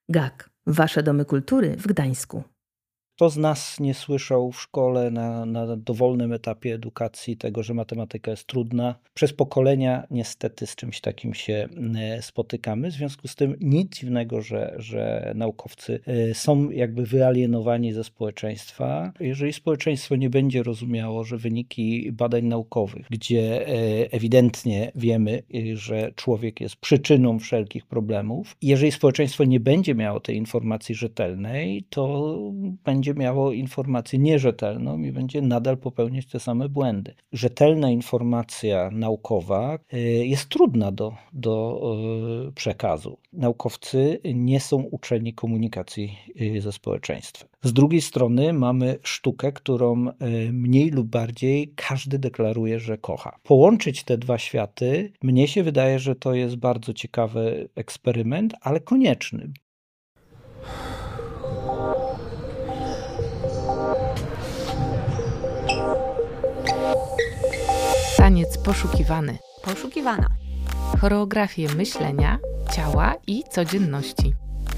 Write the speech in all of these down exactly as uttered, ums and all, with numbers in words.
G A K. Wasze domy kultury w Gdańsku. Kto z nas nie słyszał w szkole na, na dowolnym etapie edukacji tego, że matematyka jest trudna? Przez pokolenia niestety z czymś takim się spotykamy. W związku z tym nic dziwnego, że, że naukowcy są jakby wyalienowani ze społeczeństwa. Jeżeli społeczeństwo nie będzie rozumiało, że wyniki badań naukowych, gdzie ewidentnie wiemy, że człowiek jest przyczyną wszelkich problemów, jeżeli społeczeństwo nie będzie miało tej informacji rzetelnej, to będzie będzie miało informację nierzetelną i będzie nadal popełniać te same błędy. Rzetelna informacja naukowa jest trudna do, do przekazu. Naukowcy nie są uczeni komunikacji ze społeczeństwem. Z drugiej strony mamy sztukę, którą mniej lub bardziej każdy deklaruje, że kocha. Połączyć te dwa światy, mnie się wydaje, że to jest bardzo ciekawy eksperyment, ale konieczny. Taniec poszukiwany. Poszukiwana. Choreografię myślenia, ciała i codzienności.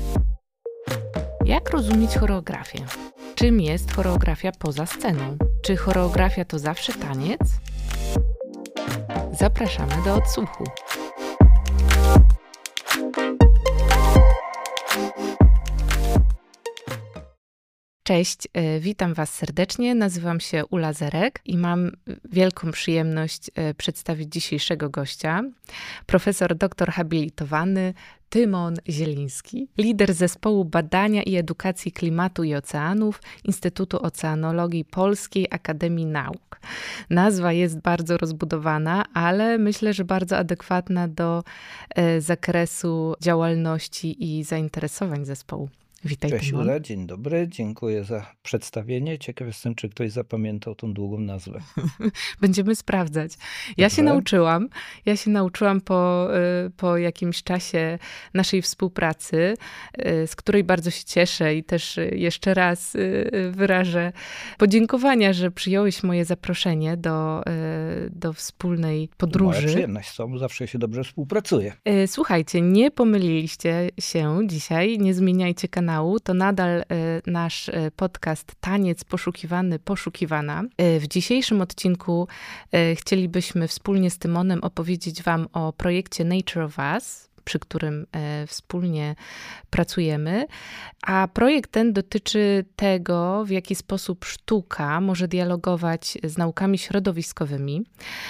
Jak rozumieć choreografię? Czym jest choreografia poza sceną? Czy choreografia to zawsze taniec? Zapraszamy do odsłuchu. Cześć, witam Was serdecznie, nazywam się Ula Zerek i mam wielką przyjemność przedstawić dzisiejszego gościa, profesor doktor habilitowany Tymon Zieliński, lider zespołu badania i edukacji klimatu i oceanów Instytutu Oceanologii Polskiej Akademii Nauk. Nazwa jest bardzo rozbudowana, ale myślę, że bardzo adekwatna do zakresu działalności i zainteresowań zespołu. Witaj, Cześć Tymon. Ula, dzień dobry, dziękuję za przedstawienie. Ciekaw jestem, czy ktoś zapamiętał tą długą nazwę. Będziemy sprawdzać. Ja Dobrze. się nauczyłam, ja się nauczyłam po, po jakimś czasie naszej współpracy, z której bardzo się cieszę i też jeszcze raz wyrażę podziękowania, że przyjąłeś moje zaproszenie do, do wspólnej podróży. Moja przyjemność, z tobą zawsze się dobrze współpracuje. Słuchajcie, nie pomyliliście się dzisiaj, nie zmieniajcie kanału. To nadal nasz podcast Taniec poszukiwany, poszukiwana. W dzisiejszym odcinku chcielibyśmy wspólnie z Tymonem opowiedzieć Wam o projekcie Nature of Us, przy którym wspólnie pracujemy. A projekt ten dotyczy tego, w jaki sposób sztuka może dialogować z naukami środowiskowymi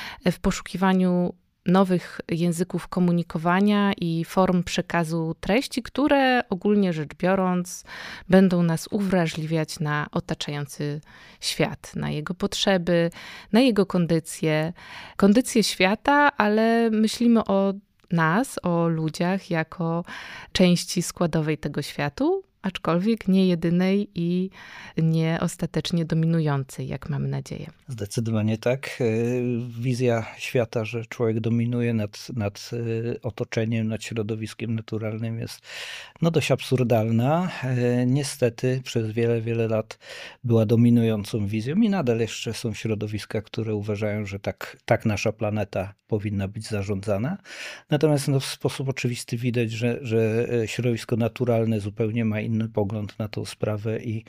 w poszukiwaniu nowych języków komunikowania i form przekazu treści, które ogólnie rzecz biorąc będą nas uwrażliwiać na otaczający świat, na jego potrzeby, na jego kondycję, kondycję świata, ale myślimy o nas, o ludziach jako części składowej tego światu, aczkolwiek nie jedynej i nie ostatecznie dominującej, jak mamy nadzieję. Zdecydowanie tak. Wizja świata, że człowiek dominuje nad, nad otoczeniem, nad środowiskiem naturalnym jest no dość absurdalna. Niestety przez wiele, wiele lat była dominującą wizją i nadal jeszcze są środowiska, które uważają, że tak, tak nasza planeta powinna być zarządzana. Natomiast no, w sposób oczywisty widać, że, że środowisko naturalne zupełnie ma inny pogląd na tą sprawę i,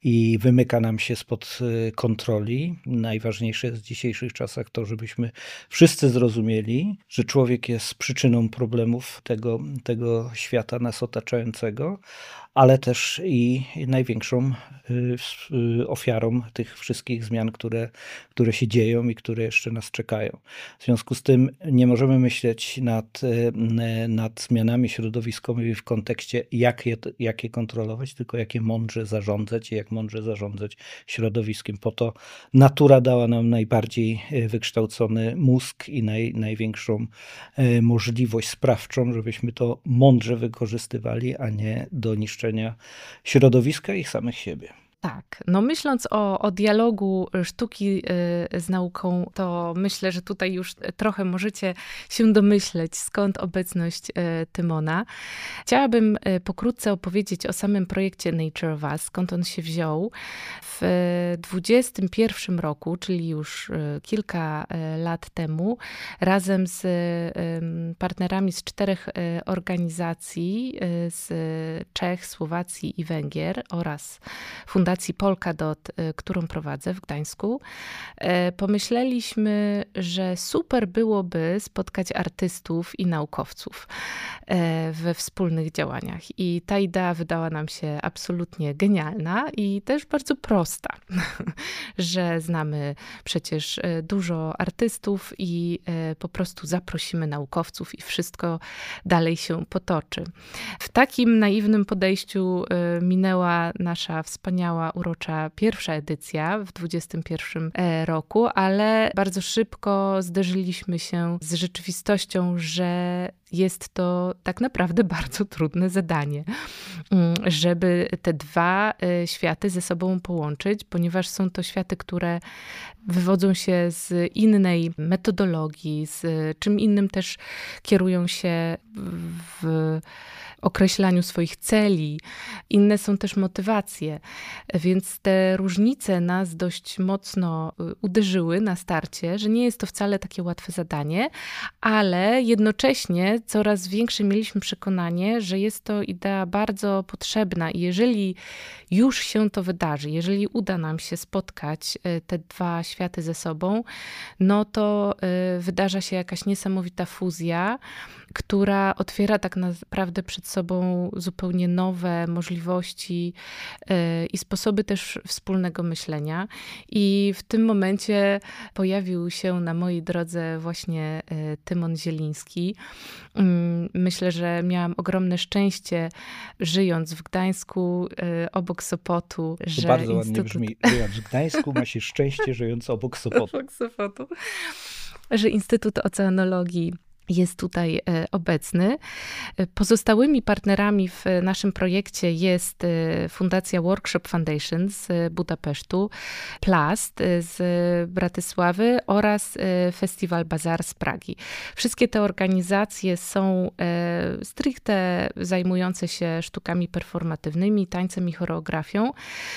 i wymyka nam się spod kontroli. Najważniejsze jest w dzisiejszych czasach to, żebyśmy wszyscy zrozumieli, że człowiek jest przyczyną problemów tego, tego świata nas otaczającego, ale też i największą ofiarą tych wszystkich zmian, które, które się dzieją i które jeszcze nas czekają. W związku z tym nie możemy myśleć nad, nad zmianami środowiskowymi w kontekście, jak je, jak je kontrolować, tylko jak je mądrze zarządzać i jak mądrze zarządzać środowiskiem. Po to natura dała nam najbardziej wykształcony mózg i naj, największą możliwość sprawczą, żebyśmy to mądrze wykorzystywali, a nie do niszczenia środowiska i samych siebie. Tak, no myśląc o, o dialogu sztuki z nauką, to myślę, że tutaj już trochę możecie się domyśleć, skąd obecność Tymona. Chciałabym pokrótce opowiedzieć o samym projekcie Nature of Us, skąd on się wziął. W dwudziestym pierwszym roku, czyli już kilka lat temu, razem z partnerami z czterech organizacji z Czech, Słowacji i Węgier oraz Fundacji Polkadot, którą prowadzę w Gdańsku, pomyśleliśmy, że super byłoby spotkać artystów i naukowców we wspólnych działaniach. I ta idea wydała nam się absolutnie genialna i też bardzo prosta, że znamy przecież dużo artystów i po prostu zaprosimy naukowców i wszystko dalej się potoczy. W takim naiwnym podejściu minęła nasza wspaniała, urocza pierwsza edycja w dwudziestym pierwszym roku, ale bardzo szybko zderzyliśmy się z rzeczywistością, że jest to tak naprawdę bardzo trudne zadanie, żeby te dwa światy ze sobą połączyć, ponieważ są to światy, które wywodzą się z innej metodologii, z czym innym też kierują się w określaniu swoich celi. Inne są też motywacje, więc te różnice nas dość mocno uderzyły na starcie, że nie jest to wcale takie łatwe zadanie, ale jednocześnie coraz większe mieliśmy przekonanie, że jest to idea bardzo potrzebna i jeżeli już się to wydarzy, jeżeli uda nam się spotkać te dwa światy ze sobą, no to wydarza się jakaś niesamowita fuzja, która otwiera tak naprawdę przed sobą zupełnie nowe możliwości i sposoby też wspólnego myślenia. I w tym momencie pojawił się na mojej drodze właśnie Tymon Zieliński. Myślę, że miałam ogromne szczęście, żyjąc w Gdańsku, obok Sopotu. To że bardzo Instytut... ładnie brzmi. Żyjąc w Gdańsku, ma się szczęście, żyjąc obok Sopotu. Obok Sopotu. Że Instytut Oceanologii jest tutaj obecny. Pozostałymi partnerami w naszym projekcie jest Fundacja Workshop Foundation z Budapesztu, Plast z Bratysławy oraz Festiwal Bazar z Pragi. Wszystkie te organizacje są stricte zajmujące się sztukami performatywnymi, tańcem i choreografią.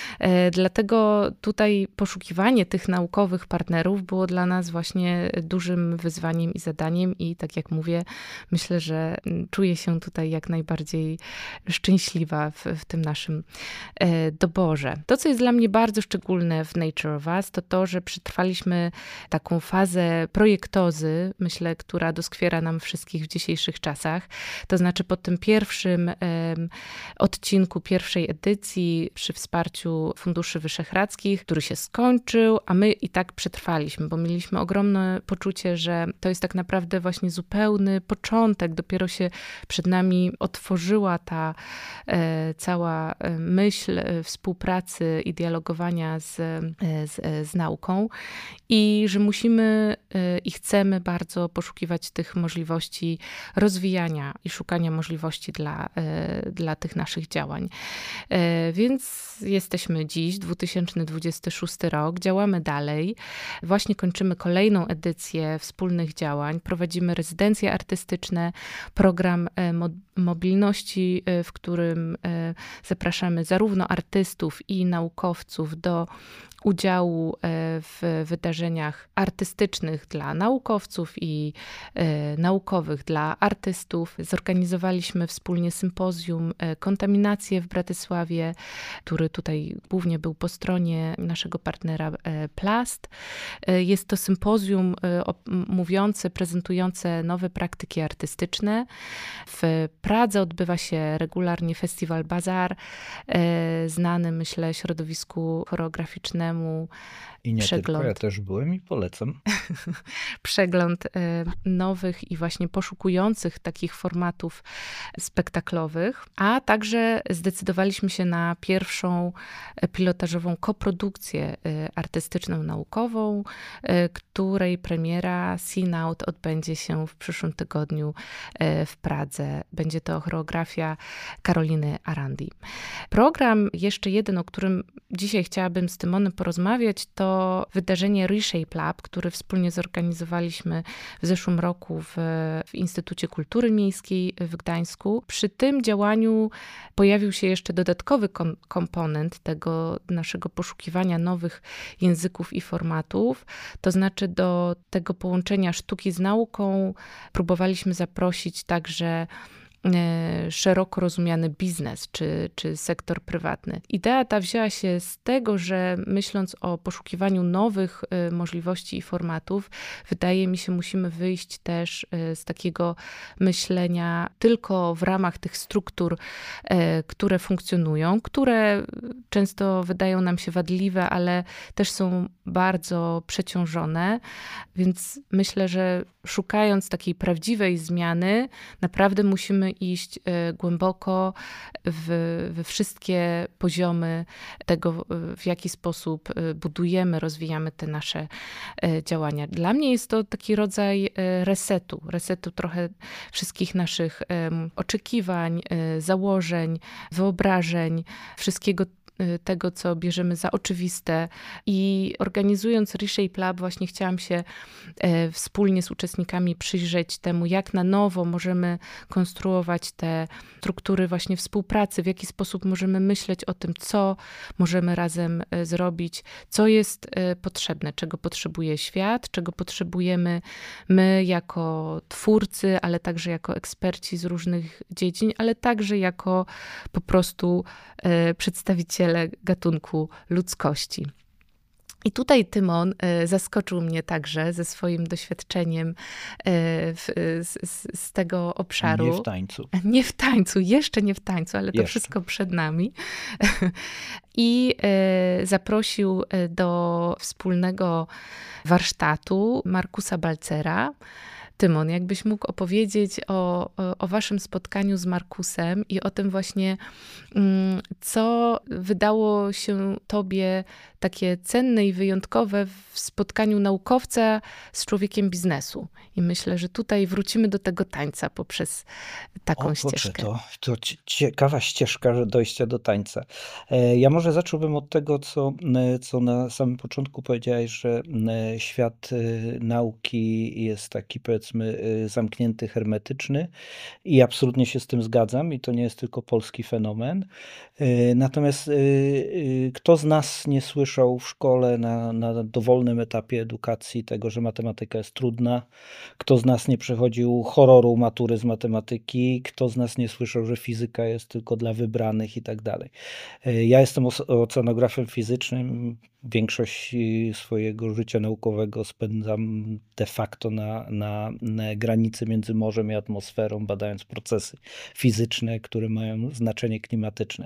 Dlatego tutaj poszukiwanie tych naukowych partnerów było dla nas właśnie dużym wyzwaniem i zadaniem i tak jak jak mówię, myślę, że czuję się tutaj jak najbardziej szczęśliwa w, w tym naszym e, doborze. To, co jest dla mnie bardzo szczególne w Nature of Us, to to, że przetrwaliśmy taką fazę projektozy, myślę, która doskwiera nam wszystkich w dzisiejszych czasach. To znaczy po tym pierwszym e, odcinku pierwszej edycji przy wsparciu Funduszy Wyszehradzkich, który się skończył, a my i tak przetrwaliśmy, bo mieliśmy ogromne poczucie, że to jest tak naprawdę właśnie zupełny początek. Dopiero się przed nami otworzyła ta e, cała myśl e, współpracy i dialogowania z, e, z, z nauką i że musimy e, i chcemy bardzo poszukiwać tych możliwości rozwijania i szukania możliwości dla, e, dla tych naszych działań. E, więc jesteśmy dziś, dwa tysiące dwudziesty szósty rok, działamy dalej. Właśnie kończymy kolejną edycję wspólnych działań. Prowadzimy rezydencje artystyczne, program mobilności, w którym zapraszamy zarówno artystów i naukowców do udziału w wydarzeniach artystycznych dla naukowców i naukowych dla artystów. Zorganizowaliśmy wspólnie sympozjum Kontaminacje w Bratysławie, który tutaj głównie był po stronie naszego partnera Plast. Jest to sympozjum mówiące, prezentujące nowe praktyki artystyczne. W Pradze odbywa się regularnie Festiwal Bazar, znany, myślę, środowisku choreograficznemu temu. I nie Przegląd. tylko, ja też byłem i polecam. Przegląd nowych i właśnie poszukujących takich formatów spektaklowych, a także zdecydowaliśmy się na pierwszą pilotażową koprodukcję artystyczną, naukową, której premiera Seen-Out odbędzie się w przyszłym tygodniu w Pradze. Będzie to choreografia Karoliny Arandi. Program, jeszcze jeden, o którym dzisiaj chciałabym z Tymonem porozmawiać, to wydarzenie Reshape Lab, które wspólnie zorganizowaliśmy w zeszłym roku w, w Instytucie Kultury Miejskiej w Gdańsku. Przy tym działaniu pojawił się jeszcze dodatkowy kom- komponent tego naszego poszukiwania nowych języków i formatów, to znaczy do tego połączenia sztuki z nauką próbowaliśmy zaprosić także szeroko rozumiany biznes czy, czy sektor prywatny. Idea ta wzięła się z tego, że myśląc o poszukiwaniu nowych możliwości i formatów, wydaje mi się, musimy wyjść też z takiego myślenia tylko w ramach tych struktur, które funkcjonują, które często wydają nam się wadliwe, ale też są bardzo przeciążone, więc myślę, że szukając takiej prawdziwej zmiany, naprawdę musimy iść głęboko w, we wszystkie poziomy tego, w jaki sposób budujemy, rozwijamy te nasze działania. Dla mnie jest to taki rodzaj resetu, resetu trochę wszystkich naszych oczekiwań, założeń, wyobrażeń, wszystkiego tego, co bierzemy za oczywiste. I organizując Reshape Lab właśnie chciałam się e, wspólnie z uczestnikami przyjrzeć temu, jak na nowo możemy konstruować te struktury właśnie współpracy, w jaki sposób możemy myśleć o tym, co możemy razem e, zrobić, co jest e, potrzebne, czego potrzebuje świat, czego potrzebujemy my jako twórcy, ale także jako eksperci z różnych dziedzin, ale także jako po prostu e, przedstawiciele gatunku ludzkości. I tutaj Tymon zaskoczył mnie także ze swoim doświadczeniem w, z, z tego obszaru. Nie w tańcu. Nie w tańcu, jeszcze nie w tańcu, ale to jeszcze. wszystko przed nami. I zaprosił do wspólnego warsztatu Markusa Balcera. Tymon, jakbyś mógł opowiedzieć o, o, o waszym spotkaniu z Markusem i o tym właśnie, co wydało się tobie takie cenne i wyjątkowe w spotkaniu naukowca z człowiekiem biznesu. I myślę, że tutaj wrócimy do tego tańca poprzez taką o, ścieżkę. To, to ciekawa ścieżka dojścia do tańca. Ja może zacząłbym od tego, co, co na samym początku powiedziałeś, że świat nauki jest taki, powiedzmy, zamknięty, hermetyczny i absolutnie się z tym zgadzam i to nie jest tylko polski fenomen. Natomiast kto z nas nie słyszał w szkole na, na dowolnym etapie edukacji tego, że matematyka jest trudna? Kto z nas nie przechodził horroru matury z matematyki? Kto z nas nie słyszał, że fizyka jest tylko dla wybranych i tak dalej? Ja jestem oceanografem fizycznym. Większość swojego życia naukowego spędzam de facto na, na, na granicy między morzem i atmosferą, badając procesy fizyczne, które mają znaczenie klimatyczne.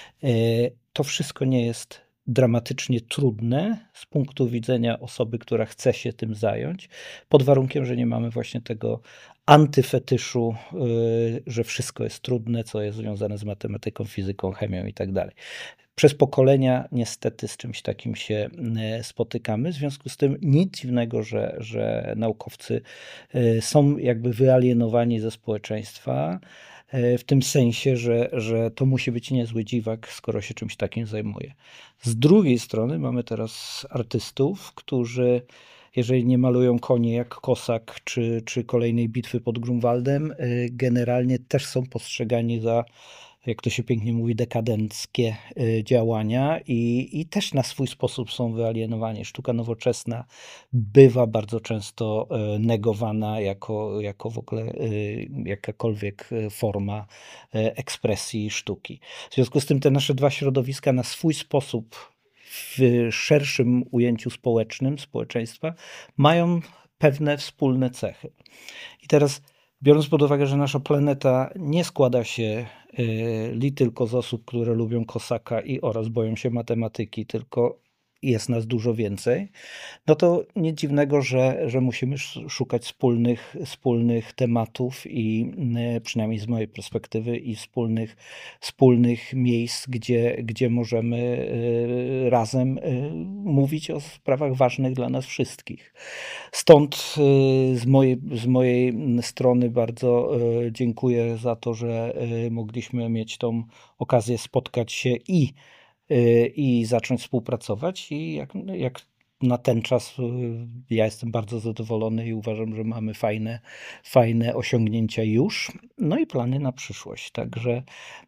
To wszystko nie jest dramatycznie trudne z punktu widzenia osoby, która chce się tym zająć, pod warunkiem, że nie mamy właśnie tego antyfetyszu, że wszystko jest trudne, co jest związane z matematyką, fizyką, chemią i tak dalej. Przez pokolenia niestety z czymś takim się spotykamy. W związku z tym nic dziwnego, że, że naukowcy są jakby wyalienowani ze społeczeństwa, w tym sensie, że, że to musi być niezły dziwak, skoro się czymś takim zajmuje. Z drugiej strony mamy teraz artystów, którzy jeżeli nie malują konie jak Kosak czy, czy kolejnej bitwy pod Grunwaldem, generalnie też są postrzegani za, jak to się pięknie mówi, dekadenckie działania i, i też na swój sposób są wyalienowani. Sztuka nowoczesna bywa bardzo często negowana jako, jako w ogóle jakakolwiek forma ekspresji sztuki. W związku z tym te nasze dwa środowiska na swój sposób w szerszym ujęciu społecznym, społeczeństwa, mają pewne wspólne cechy. I teraz, biorąc pod uwagę, że nasza planeta nie składa się li tylko z osób, które lubią Kosaka i oraz boją się matematyki, tylko jest nas dużo więcej, no to nic dziwnego, że, że musimy szukać wspólnych, wspólnych tematów i przynajmniej z mojej perspektywy i wspólnych, wspólnych miejsc, gdzie, gdzie możemy razem mówić o sprawach ważnych dla nas wszystkich. Stąd z mojej, z mojej strony bardzo dziękuję za to, że mogliśmy mieć tą okazję spotkać się i i zacząć współpracować i jak, jak na ten czas ja jestem bardzo zadowolony i uważam, że mamy fajne, fajne osiągnięcia już, no i plany na przyszłość, także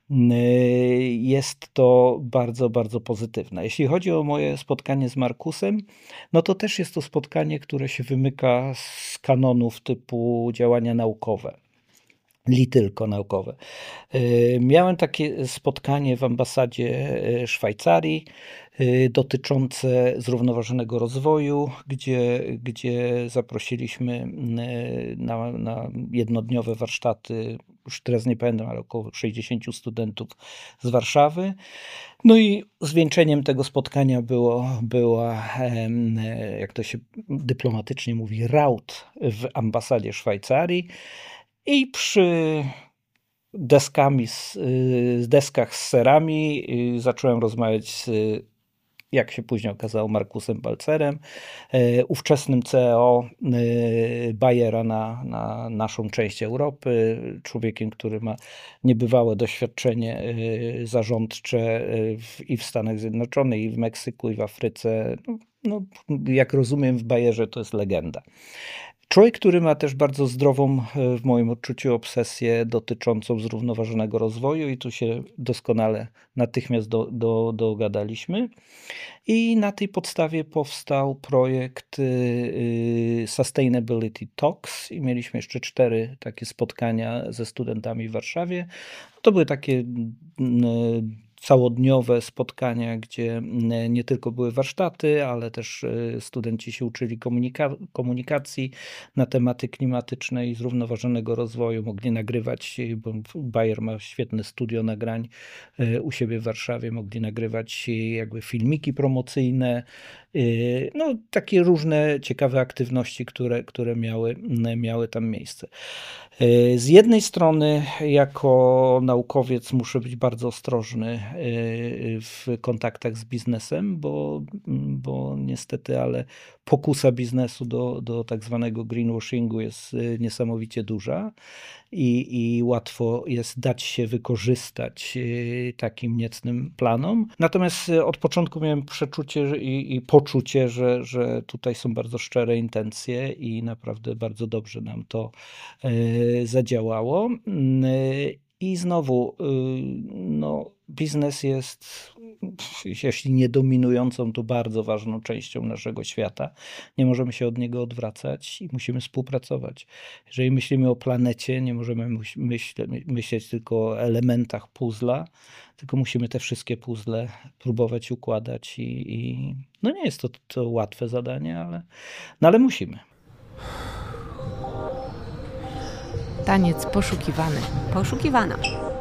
jest to bardzo, bardzo pozytywne. Jeśli chodzi o moje spotkanie z Markusem, no to też jest to spotkanie, które się wymyka z kanonów typu działania naukowe. Li tylko naukowe. Miałem takie spotkanie w ambasadzie Szwajcarii dotyczące zrównoważonego rozwoju, gdzie, gdzie zaprosiliśmy na, na jednodniowe warsztaty, już teraz nie pamiętam, ale około sześćdziesięciu studentów z Warszawy. No i zwieńczeniem tego spotkania było, była, jak to się dyplomatycznie mówi, raut w ambasadzie Szwajcarii. I przy deskami, z, z deskach z serami zacząłem rozmawiać z, jak się później okazało, Markusem Balcerem, ówczesnym C E O Bayera na, na naszą część Europy, człowiekiem, który ma niebywałe doświadczenie zarządcze w, i w Stanach Zjednoczonych, i w Meksyku, i w Afryce. No, no, jak rozumiem, w Bayerze to jest legenda. Człowiek, który ma też bardzo zdrową, w moim odczuciu, obsesję dotyczącą zrównoważonego rozwoju i tu się doskonale natychmiast do, do, dogadaliśmy. I na tej podstawie powstał projekt y, Sustainability Talks i mieliśmy jeszcze cztery takie spotkania ze studentami w Warszawie. To były takie y, całodniowe spotkania, gdzie nie tylko były warsztaty, ale też studenci się uczyli komunika- komunikacji na tematy klimatyczne i zrównoważonego rozwoju. Mogli nagrywać, bo Bayer ma świetne studio nagrań u siebie w Warszawie, mogli nagrywać jakby filmiki promocyjne, no takie różne ciekawe aktywności, które, które miały, miały tam miejsce. Z jednej strony jako naukowiec muszę być bardzo ostrożny w kontaktach z biznesem, bo, bo niestety, ale pokusa biznesu do, do tak zwanego greenwashingu jest niesamowicie duża i, i łatwo jest dać się wykorzystać takim niecnym planom. Natomiast od początku miałem przeczucie i, i poczucie, że, że tutaj są bardzo szczere intencje i naprawdę bardzo dobrze nam to zadziałało. I znowu, no, biznes jest, jeśli nie dominującą, to bardzo ważną częścią naszego świata. Nie możemy się od niego odwracać i musimy współpracować. Jeżeli myślimy o planecie, nie możemy myśl, myśleć tylko o elementach puzzla, tylko musimy te wszystkie puzzle próbować układać i, i no nie jest to, to łatwe zadanie, ale, no ale musimy. Taniec poszukiwany. Poszukiwana.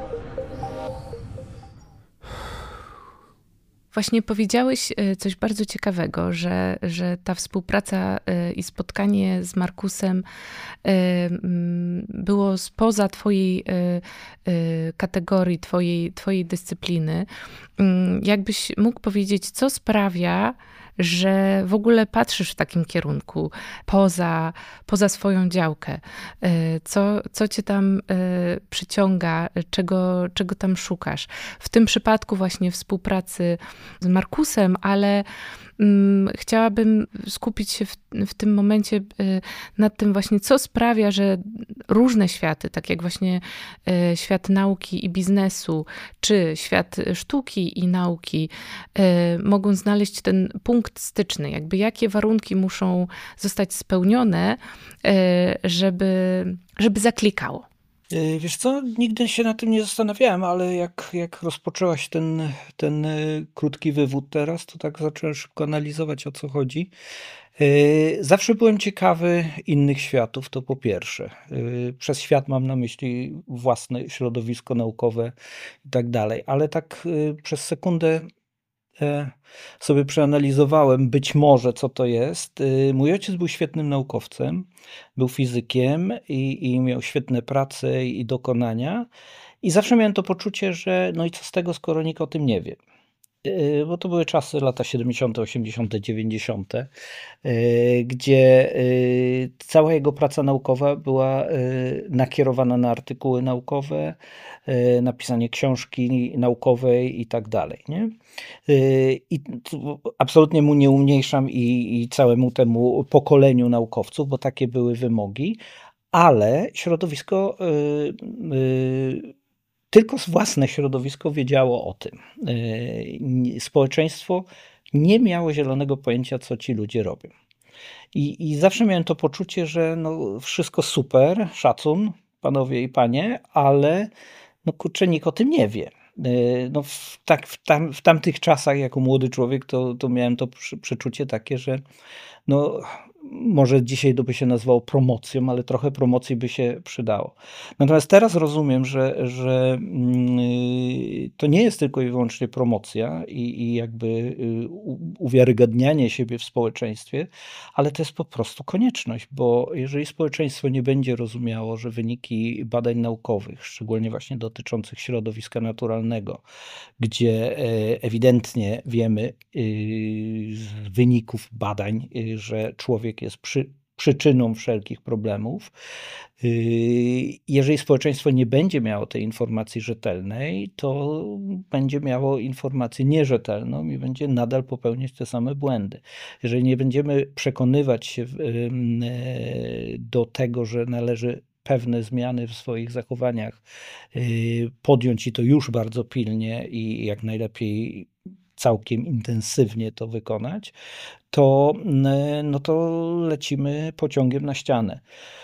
Właśnie powiedziałeś coś bardzo ciekawego, że, że ta współpraca i spotkanie z Markusem było spoza twojej kategorii, twojej, twojej dyscypliny. Jakbyś mógł powiedzieć, co sprawia, że w ogóle patrzysz w takim kierunku, poza, poza swoją działkę. Co, co cię tam przyciąga, czego, czego tam szukasz? W tym przypadku właśnie współpracy z Markusem, ale mm, chciałabym skupić się w, w tym momencie nad tym właśnie, co sprawia, że różne światy, tak jak właśnie świat nauki i biznesu, czy świat sztuki i nauki, mogą znaleźć ten punkt styczny, jakby jakie warunki muszą zostać spełnione, żeby, żeby zaklikało. Wiesz co, nigdy się na tym nie zastanawiałem, ale jak, jak rozpoczęłaś ten, ten krótki wywód teraz, to tak zacząłem szybko analizować, o co chodzi. Zawsze byłem ciekawy innych światów, to po pierwsze. Przez świat mam na myśli własne środowisko naukowe i tak dalej, ale tak przez sekundę sobie przeanalizowałem być może, co to jest. Mój ojciec był świetnym naukowcem, był fizykiem i, i miał świetne prace i dokonania. I zawsze miałem to poczucie, że no i co z tego, skoro nikt o tym nie wie. Bo to były czasy lata siedemdziesiąte, osiemdziesiąte, dziewięćdziesiąte, gdzie cała jego praca naukowa była nakierowana na artykuły naukowe, napisanie książki naukowej i tak dalej. Nie? I absolutnie mu nie umniejszam i, i całemu temu pokoleniu naukowców, bo takie były wymogi, ale środowisko tylko własne środowisko wiedziało o tym. Społeczeństwo nie miało zielonego pojęcia, co ci ludzie robią. I, i zawsze miałem to poczucie, że no wszystko super, szacun, panowie i panie, ale no kurczę, nikt o tym nie wie. No w, tak, w, tam, w tamtych czasach, jako młody człowiek, to, to miałem to przeczucie takie, że no może dzisiaj to by się nazywało promocją, ale trochę promocji by się przydało. Natomiast teraz rozumiem, że, że to nie jest tylko i wyłącznie promocja i, i jakby uwiarygadnianie siebie w społeczeństwie, ale to jest po prostu konieczność, bo jeżeli społeczeństwo nie będzie rozumiało, że wyniki badań naukowych, szczególnie właśnie dotyczących środowiska naturalnego, gdzie ewidentnie wiemy z wyników badań, że człowiek jest przy, przyczyną wszelkich problemów. Jeżeli społeczeństwo nie będzie miało tej informacji rzetelnej, to będzie miało informację nierzetelną i będzie nadal popełniać te same błędy. Jeżeli nie będziemy przekonywać się do tego, że należy pewne zmiany w swoich zachowaniach podjąć i to już bardzo pilnie i jak najlepiej całkiem intensywnie to wykonać, to, no to lecimy pociągiem na ścianę.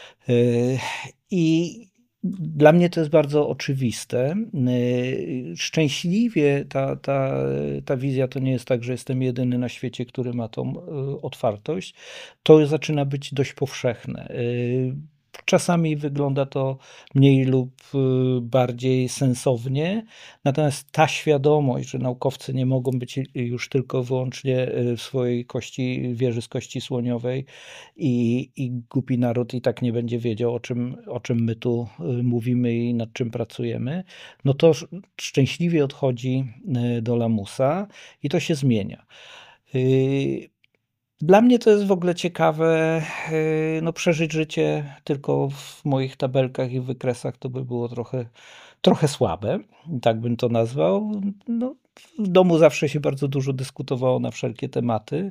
I dla mnie to jest bardzo oczywiste. Szczęśliwie ta, ta, ta wizja to nie jest tak, że jestem jedyny na świecie, który ma tą otwartość. To zaczyna być dość powszechne. Czasami wygląda to mniej lub bardziej sensownie, natomiast ta świadomość, że naukowcy nie mogą być już tylko wyłącznie w swojej kości, wieży z kości słoniowej i, i głupi naród i tak nie będzie wiedział, o czym, o czym my tu mówimy i nad czym pracujemy, no to szczęśliwie odchodzi do lamusa i to się zmienia. Dla mnie to jest w ogóle ciekawe, no przeżyć życie tylko w moich tabelkach i wykresach to by było trochę, trochę słabe, tak bym to nazwał. No, w domu zawsze się bardzo dużo dyskutowało na wszelkie tematy.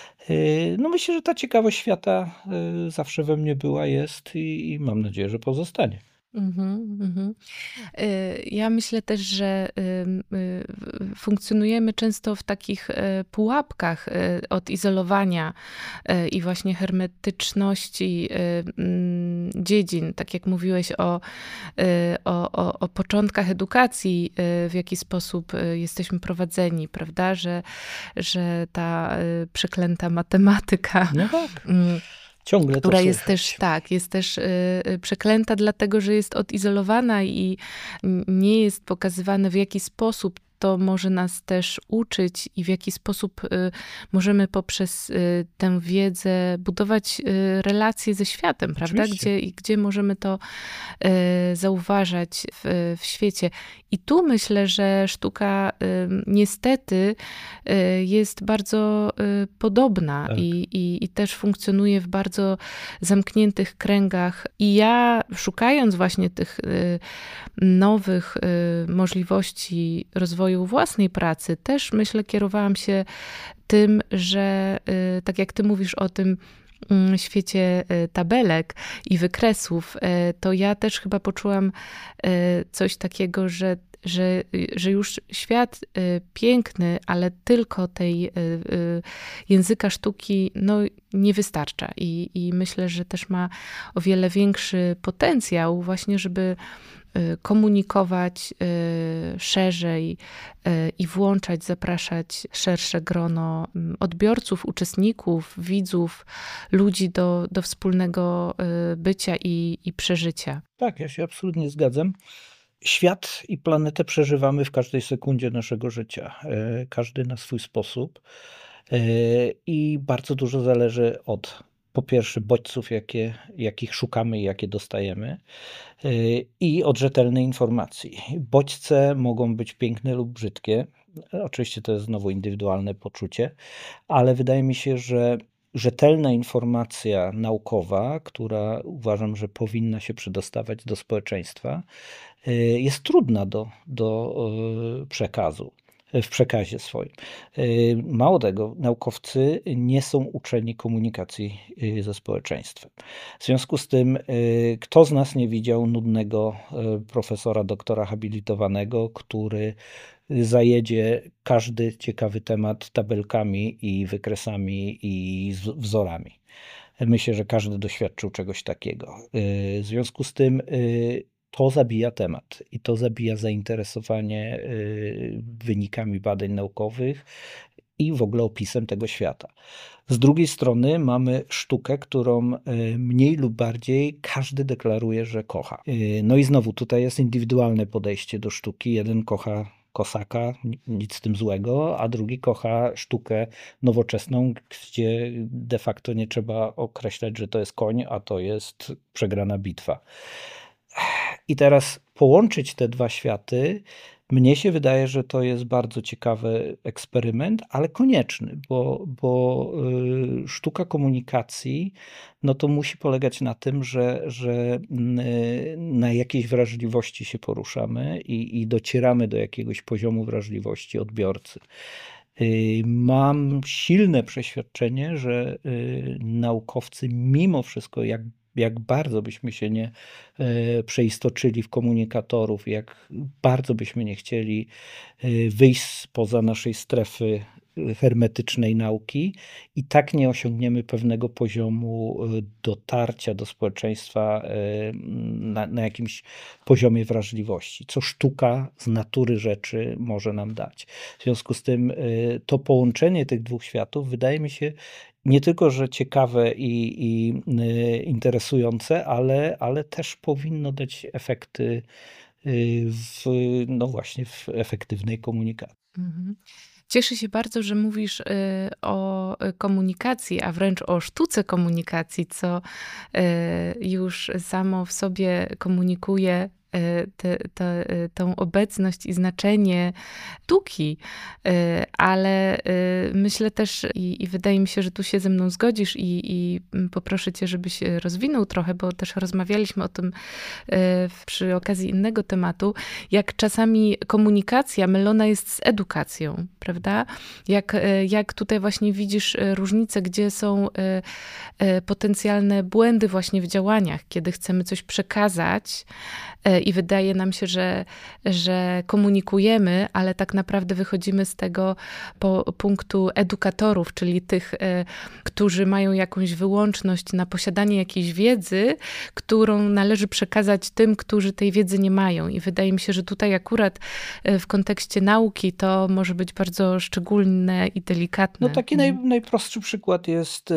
No myślę, że ta ciekawość świata zawsze we mnie była, jest i, i mam nadzieję, że pozostanie. Mhm, mhm. Ja myślę też, że funkcjonujemy często w takich pułapkach odizolowania i właśnie hermetyczności dziedzin. Tak jak mówiłeś o, o, o, o początkach edukacji, w jaki sposób jesteśmy prowadzeni, prawda? Że, że ta przeklęta matematyka... No tak. Ciągle która to jest też, tak, jest też y, przeklęta, dlatego że jest odizolowana i nie jest pokazywane, w jaki sposób to może nas też uczyć i w jaki sposób y, możemy poprzez y, tę wiedzę budować y, relacje ze światem, prawda? Gdzie, gdzie możemy to y, zauważać w, w świecie. I tu myślę, że sztuka y, niestety y, jest bardzo y, podobna tak. i, i, i też funkcjonuje w bardzo zamkniętych kręgach. I ja szukając właśnie tych y, nowych y, możliwości rozwoju własnej pracy, też myślę, kierowałam się tym, że y, tak jak ty mówisz o tym y, świecie y, tabelek i wykresów, y, to ja też chyba poczułam y, coś takiego, że Że, że już świat y, piękny, ale tylko tej y, y, języka sztuki no, nie wystarcza. I, I myślę, że też ma o wiele większy potencjał właśnie, żeby y, komunikować y, szerzej y, i włączać, zapraszać szersze grono odbiorców, uczestników, widzów, ludzi do, do wspólnego y, bycia i, i przeżycia. Tak, ja się absolutnie zgadzam. Świat i planetę przeżywamy w każdej sekundzie naszego życia, każdy na swój sposób i bardzo dużo zależy od, po pierwsze, bodźców, jakie, jakich szukamy i jakie dostajemy, i od rzetelnej informacji. Bodźce mogą być piękne lub brzydkie. Oczywiście to jest znowu indywidualne poczucie, ale wydaje mi się, że rzetelna informacja naukowa, która uważam, że powinna się przedostawać do społeczeństwa, jest trudna do, do przekazu, w przekazie swoim. Mało tego, naukowcy nie są uczeni komunikacji ze społeczeństwem. W związku z tym, kto z nas nie widział nudnego profesora, doktora habilitowanego, który zajedzie każdy ciekawy temat tabelkami i wykresami i wzorami. Myślę, że każdy doświadczył czegoś takiego. W związku z tym to zabija temat i to zabija zainteresowanie wynikami badań naukowych i w ogóle opisem tego świata. Z drugiej strony mamy sztukę, którą mniej lub bardziej każdy deklaruje, że kocha. No i znowu tutaj jest indywidualne podejście do sztuki. Jeden kocha kosaka, nic z tym złego, a drugi kocha sztukę nowoczesną, gdzie de facto nie trzeba określać, że to jest koń, a to jest przegrana bitwa. I teraz połączyć te dwa światy, mnie się wydaje, że to jest bardzo ciekawy eksperyment, ale konieczny, bo, bo sztuka komunikacji, no to musi polegać na tym, że, że na jakiejś wrażliwości się poruszamy i, i docieramy do jakiegoś poziomu wrażliwości odbiorcy. Mam silne przeświadczenie, że naukowcy mimo wszystko, jak jak bardzo byśmy się nie przeistoczyli w komunikatorów, jak bardzo byśmy nie chcieli wyjść spoza naszej strefy hermetycznej nauki, i tak nie osiągniemy pewnego poziomu dotarcia do społeczeństwa na, na jakimś poziomie wrażliwości, co sztuka z natury rzeczy może nam dać. W związku z tym to połączenie tych dwóch światów wydaje mi się nie tylko, że ciekawe i, i interesujące, ale, ale też powinno dać efekty w, no właśnie, w efektywnej komunikacji. Mhm. Cieszę się bardzo, że mówisz y, o komunikacji, a wręcz o sztuce komunikacji, co y, już samo w sobie komunikuje Te, te, tą obecność i znaczenie sztuki, ale myślę też i, i wydaje mi się, że tu się ze mną zgodzisz i, i poproszę cię, żebyś rozwinął trochę, bo też rozmawialiśmy o tym przy okazji innego tematu, jak czasami komunikacja mylona jest z edukacją, prawda? Jak, jak tutaj właśnie widzisz różnice, gdzie są potencjalne błędy właśnie w działaniach, kiedy chcemy coś przekazać, i wydaje nam się, że, że komunikujemy, ale tak naprawdę wychodzimy z tego po punktu edukatorów, czyli tych, którzy mają jakąś wyłączność na posiadanie jakiejś wiedzy, którą należy przekazać tym, którzy tej wiedzy nie mają. I wydaje mi się, że tutaj akurat w kontekście nauki to może być bardzo szczególne i delikatne. No taki naj, najprostszy przykład jest,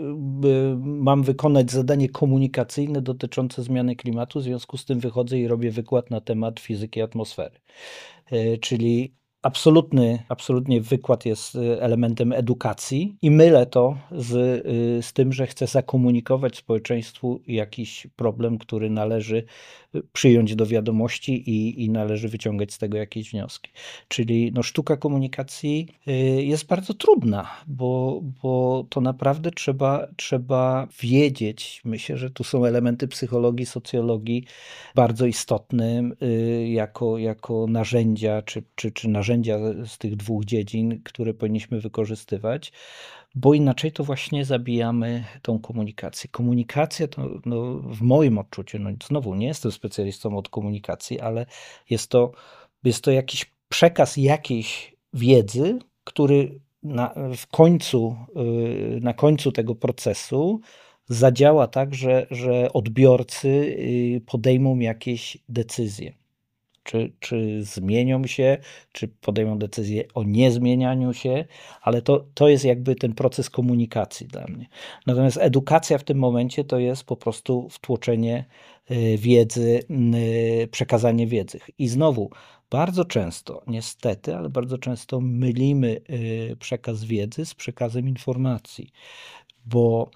mam wykonać zadanie komunikacyjne dotyczące zmiany klimatu, w związku z tym wychodzę i robię wykład na temat fizyki atmosfery. Czyli absolutny, absolutnie wykład jest elementem edukacji i mylę to z, z tym, że chcę zakomunikować społeczeństwu jakiś problem, który należy przyjąć do wiadomości i, i należy wyciągać z tego jakieś wnioski. Czyli no, sztuka komunikacji jest bardzo trudna, bo, bo to naprawdę trzeba, trzeba wiedzieć. Myślę, że tu są elementy psychologii, socjologii bardzo istotne jako, jako narzędzia, czy, czy, czy narzędzia z tych dwóch dziedzin, które powinniśmy wykorzystywać, bo inaczej to właśnie zabijamy tą komunikację. Komunikacja to no, w moim odczuciu, no znowu nie jestem specjalistą od komunikacji, ale jest to, jest to jakiś przekaz jakiejś wiedzy, który na, w końcu, na końcu tego procesu zadziała tak, że, że odbiorcy podejmą jakieś decyzje. czy, czy zmienią się, czy podejmą decyzję o niezmienianiu się, ale to, to jest jakby ten proces komunikacji dla mnie. Natomiast edukacja w tym momencie to jest po prostu wtłoczenie wiedzy, przekazanie wiedzy. I znowu, bardzo często, niestety, ale bardzo często mylimy przekaz wiedzy z przekazem informacji. Bo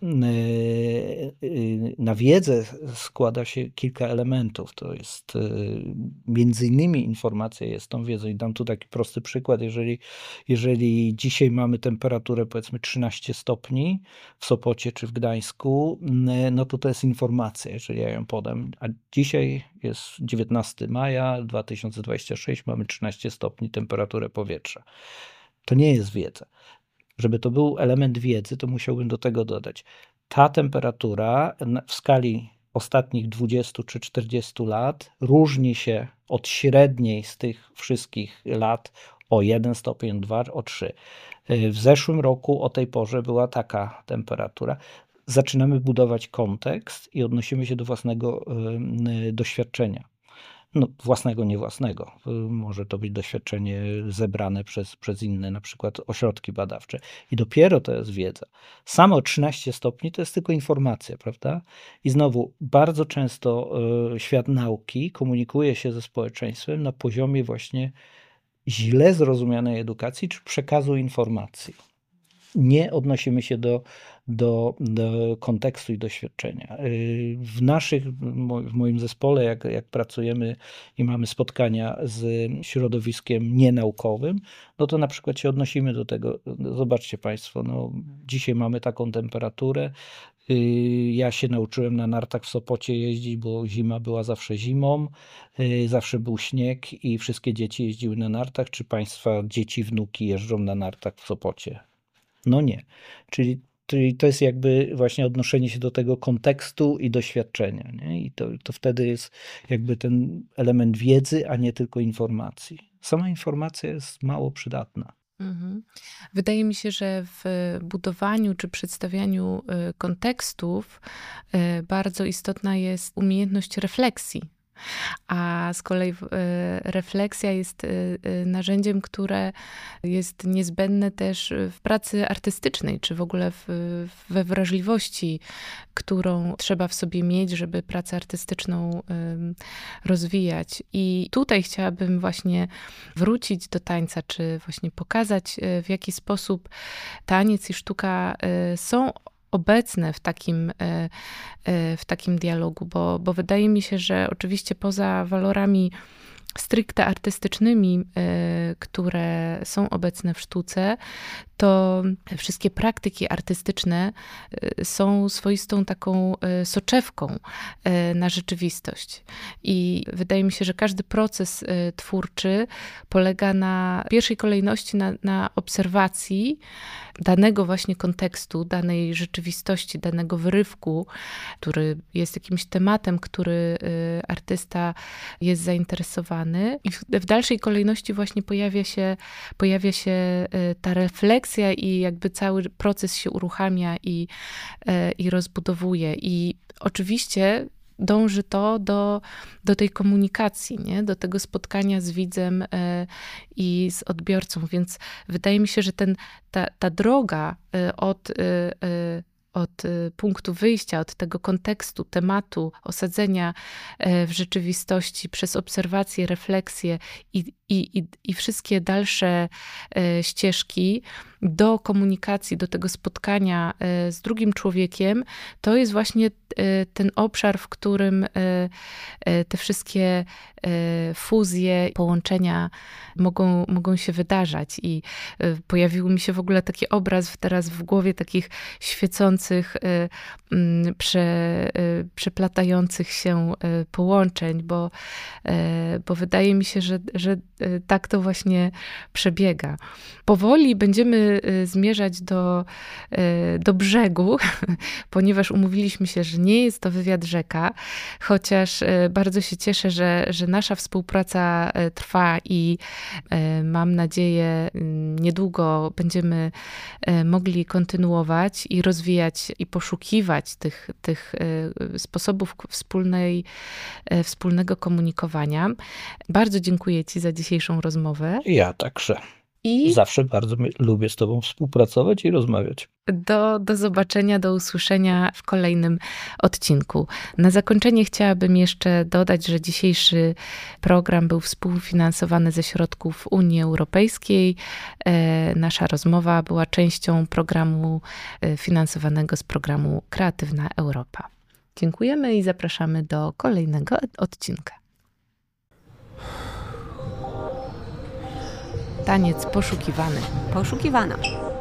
na wiedzę składa się kilka elementów. To jest między innymi informacja jest tą wiedzą. I dam tu taki prosty przykład. Jeżeli, jeżeli dzisiaj mamy temperaturę powiedzmy trzynaście stopni w Sopocie czy w Gdańsku, no to to jest informacja, jeżeli ja ją podam. A dzisiaj jest dziewiętnastego maja dwa tysiące dwudziestego szóstego, mamy trzynaście stopni temperaturę powietrza. To nie jest wiedza. Żeby to był element wiedzy, to musiałbym do tego dodać. Ta temperatura w skali ostatnich dwudziestu czy czterdziestu lat różni się od średniej z tych wszystkich lat o jeden stopień, dwa, o trzy. W zeszłym roku o tej porze była taka temperatura. Zaczynamy budować kontekst i odnosimy się do własnego doświadczenia. No, własnego, nie własnego. Może to być doświadczenie zebrane przez, przez inne, na przykład ośrodki badawcze. I dopiero to jest wiedza. Samo trzynaście stopni to jest tylko informacja, prawda? I znowu, bardzo często y, świat nauki komunikuje się ze społeczeństwem na poziomie właśnie źle zrozumianej edukacji czy przekazu informacji. Nie odnosimy się do, do, do kontekstu i doświadczenia. W naszych, w moim zespole, jak, jak pracujemy i mamy spotkania z środowiskiem nienaukowym, no to na przykład się odnosimy do tego. Zobaczcie Państwo, no, dzisiaj mamy taką temperaturę. Ja się nauczyłem na nartach w Sopocie jeździć, bo zima była zawsze zimą, zawsze był śnieg i wszystkie dzieci jeździły na nartach. Czy Państwa dzieci, wnuki jeżdżą na nartach w Sopocie? No nie. Czyli, czyli to jest jakby właśnie odnoszenie się do tego kontekstu i doświadczenia. Nie? I to, to wtedy jest jakby ten element wiedzy, a nie tylko informacji. Sama informacja jest mało przydatna. Mhm. Wydaje mi się, że w budowaniu czy przedstawianiu kontekstów bardzo istotna jest umiejętność refleksji. A z kolei refleksja jest narzędziem, które jest niezbędne też w pracy artystycznej, czy w ogóle w, we wrażliwości, którą trzeba w sobie mieć, żeby pracę artystyczną rozwijać. I tutaj chciałabym właśnie wrócić do tańca, czy właśnie pokazać, w jaki sposób taniec i sztuka są obecne w takim, w takim dialogu, bo, bo wydaje mi się, że oczywiście poza walorami stricte artystycznymi, które są obecne w sztuce, to wszystkie praktyki artystyczne są swoistą taką soczewką na rzeczywistość. I wydaje mi się, że każdy proces twórczy polega na w pierwszej kolejności na, na obserwacji danego właśnie kontekstu, danej rzeczywistości, danego wyrywku, który jest jakimś tematem, który artysta jest zainteresowany. I w, w dalszej kolejności właśnie pojawia się, pojawia się ta refleksja i jakby cały proces się uruchamia i, i rozbudowuje. I oczywiście dąży to do, do tej komunikacji, nie? Do tego spotkania z widzem i z odbiorcą. Więc wydaje mi się, że ten, ta, ta droga od, od punktu wyjścia, od tego kontekstu, tematu, osadzenia w rzeczywistości przez obserwację, refleksję i, i, i, i wszystkie dalsze ścieżki do komunikacji, do tego spotkania z drugim człowiekiem, to jest właśnie ten obszar, w którym te wszystkie fuzje, połączenia mogą, mogą się wydarzać. I pojawił mi się w ogóle taki obraz teraz w głowie takich świecących, prze, przeplatających się połączeń, bo, bo wydaje mi się, że, że tak to właśnie przebiega. Powoli będziemy będziemy zmierzać do, do brzegu, ponieważ umówiliśmy się, że nie jest to wywiad rzeka, chociaż bardzo się cieszę, że, że nasza współpraca trwa i mam nadzieję, niedługo będziemy mogli kontynuować i rozwijać i poszukiwać tych, tych sposobów wspólnej, wspólnego komunikowania. Bardzo dziękuję Ci za dzisiejszą rozmowę. Ja także. I zawsze bardzo lubię z Tobą współpracować i rozmawiać. Do, do zobaczenia, do usłyszenia w kolejnym odcinku. Na zakończenie chciałabym jeszcze dodać, że dzisiejszy program był współfinansowany ze środków Unii Europejskiej. E, nasza rozmowa była częścią programu e, finansowanego z programu Kreatywna Europa. Dziękujemy i zapraszamy do kolejnego odcinka. Taniec poszukiwany. Poszukiwana.